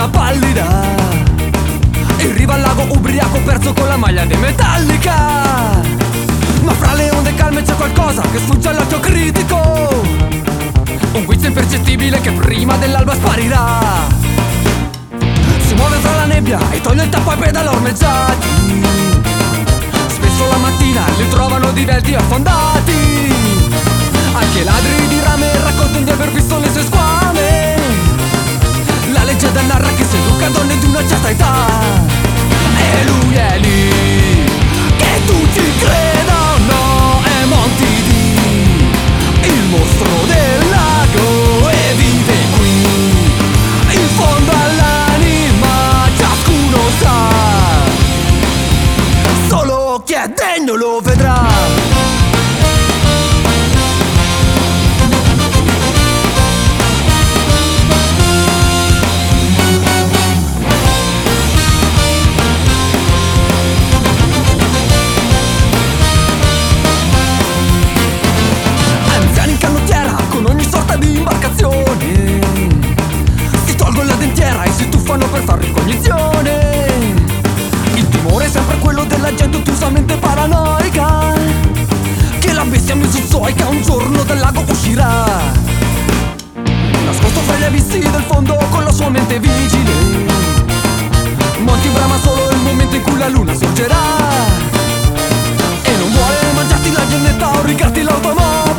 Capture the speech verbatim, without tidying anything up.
luna pallida, in riva al lago ubriaco perso con la maglia di Metallica. Ma fra le onde calme c'è qualcosa che sfugge all'occhio critico, un guizzo impercettibile che prima dell'alba sparirà. Si muove fra la nebbia e toglie il tappo ai pedali ormeggiati, spesso la mattina li trovano divelti e affondati. Anche i ladri di rame raccontano di aver visto le sue squame. La leggenda narra che seduca donne di una certa età, e lui è lì, che tu ci creda o no, è Monty D, il mostro del lago, e vive qui, in fondo all'anima ciascuno sa, solo chi è degno lo vedrà. Si tolgono la dentiera e si tuffano per far ricognizione. Il timore è sempre quello della gente ottusamente paranoica, che la bestia mesozoica un giorno dal lago uscirà, nascosto fra gli abissi del fondo con la sua mente vigile. Monty brama solo il momento in cui la luna sorgerà, e non vuole mangiarti la gennetta o rigarti l'automobile.